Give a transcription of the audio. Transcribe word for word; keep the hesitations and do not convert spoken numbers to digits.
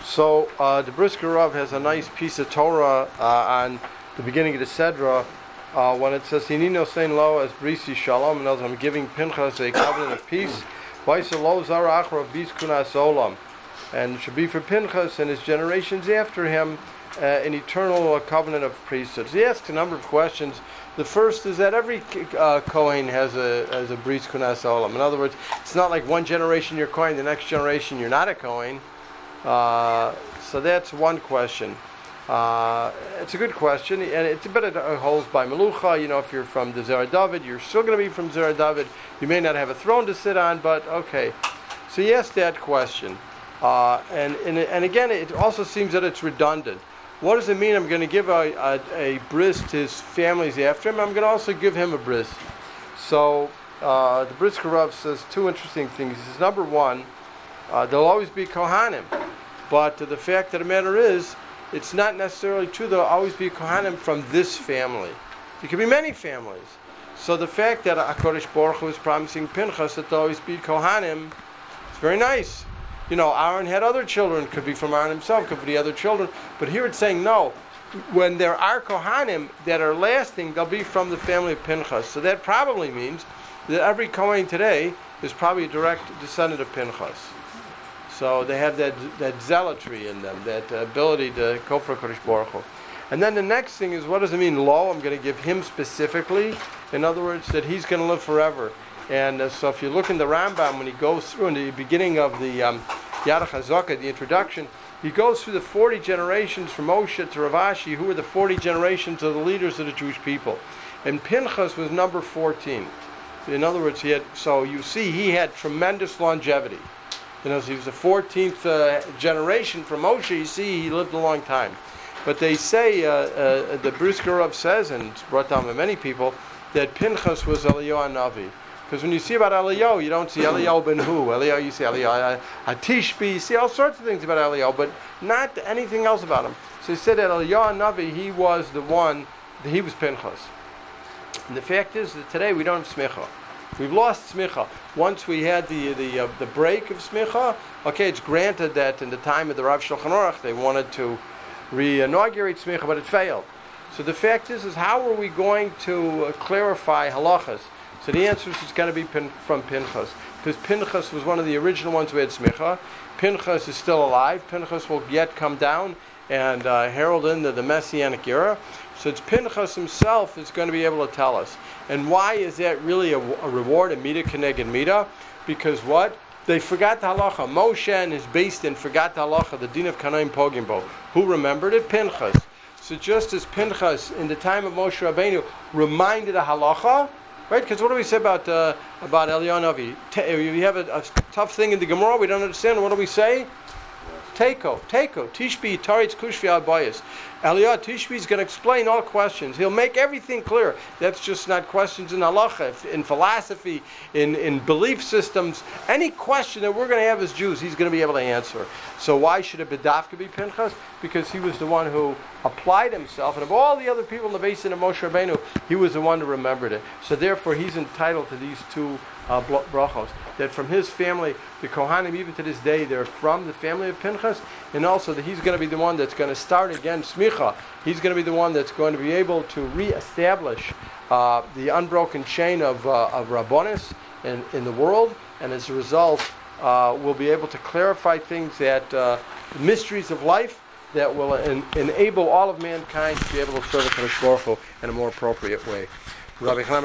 So uh, the Brisker Rav has a nice piece of Torah uh, on the beginning of the Sedra uh, when it says Hinino Sein Lo as Brisi Shalom, and I'm giving Pinchas a covenant of peace. Vaisa Lo Zara Achra Bis Kunas Olam, and it should be for Pinchas and his generations after him uh, an eternal uh, covenant of priesthood. So he asks a number of questions. The first is that every uh, Kohen has a has a Bris Kunas Olam. In other words, it's not like one generation you're Kohen, the next generation you're not a Kohen. Uh, so that's one question. Uh, it's a good question, and it's a bit it holds by Melucha. You know, if you're from the Zerah David, you're still going to be from Zerah David. You may not have a throne to sit on, but okay. So he asked that question, uh, and, and and again, it also seems that it's redundant. What does it mean? I'm going to give a, a, a bris to his families after him. I'm going to also give him a bris. So uh, the Brisker Rav says two interesting things. He says, number one, uh, there'll always be Kohanim, but uh, the fact of the matter is, it's not necessarily true there'll always be Kohanim from this family. There could be many families. So the fact that HaKadosh Baruch Hu is promising Pinchas that there'll always be Kohanim, it's very nice. You know, Aaron had other children, could be from Aaron himself, could be other children. But here it's saying, no, when there are Kohanim that are lasting, they'll be from the family of Pinchas. So that probably means that every Kohen today is probably a direct descendant of Pinchas. So they have that that zealotry in them, that ability to go for Kodesh Baruch Hu. And then the next thing is, what does it mean, lo? I'm going to give him specifically. In other words, that he's going to live forever. And uh, so if you look in the Rambam, when he goes through in the beginning of the um, Yad HaChazaka, the introduction, he goes through the forty generations from Moshe to Rav Ashi, who were the forty generations of the leaders of the Jewish people. And Pinchas was number fourteen. In other words, he had, so you see he had tremendous longevity. You know, so he was the fourteenth uh, generation from Moshe. You see, he lived a long time. But they say, uh, uh, the Brisker Rav says, and it's brought down by many people, that Pinchas was Eliyahu Navi. Because when you see about Eliyahu, you don't see Eliyahu ben Hu. Eliyahu, you see Eliyahu Hatishbi. You see all sorts of things about Eliyahu, but not anything else about him. So he said that Eliyahu Navi, he was the one, he was Pinchas. And the fact is that today we don't have smicha. We've lost smicha. Once we had the the uh, the break of smicha, okay, it's granted that in the time of the Rav Shulchan Aruch they wanted to re-inaugurate smicha, but it failed. So the fact is, is how are we going to uh, clarify halachas? So the answer is it's going to be pin, from Pinchas, because Pinchas was one of the original ones who had smicha. Pinchas is still alive. Pinchas will yet come down and uh, herald into the Messianic era. So it's Pinchas himself is going to be able to tell us. And why is that really a, a reward, a midah keneged midah? Because what? They forgot the halacha. Moshe and his beis din forgot the halacha, the din of Kanaim Pogimbo. Who remembered it? Pinchas. So just as Pinchas, in the time of Moshe Rabbeinu, reminded the halacha, right? Because what do we say about uh, about Eliyahu Navi? If you have a, a tough thing in the Gemara, we don't understand. What do we say? Teiko, Teiko, Tishbi, Taritz, Kushvi, Abayas. Eliyahu Tishbi is going to explain all questions. He'll make everything clear. That's just not questions in halacha, in philosophy, in, in belief systems. Any question that we're going to have as Jews, he's going to be able to answer. So why should a B'davka be Pinchas? Because he was the one who applied himself, and of all the other people in the basin of Moshe Rabbeinu, he was the one who remembered it. So therefore, he's entitled to these two uh, brachos. That from his family, the Kohanim, even to this day, they're from the family of Pinchas, and also that he's going to be the one that's going to start again smicha. He's going to be the one that's going to be able to reestablish uh, the unbroken chain of uh, of rabbonis in, in the world, and as a result, uh, we'll be able to clarify things that uh, the mysteries of life that will en- enable all of mankind to be able to serve the Kadosh Baruch Hu in a more appropriate way. Rabbi